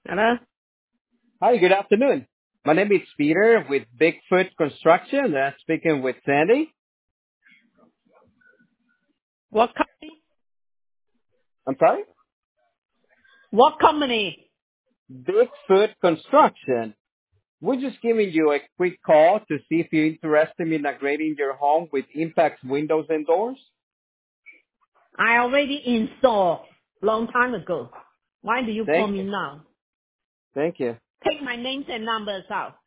Hello? Hi, good afternoon. My name is Peter with Bigfoot Construction. Speaking with Sandy. What company? I'm sorry? What company? Bigfoot Construction. We're just giving you a quick call to see if you're interested in upgrading your home with Impact windows and doors. I already installed long time ago. Why do you call Thank me you. now? Thank you. Take my names and numbers out.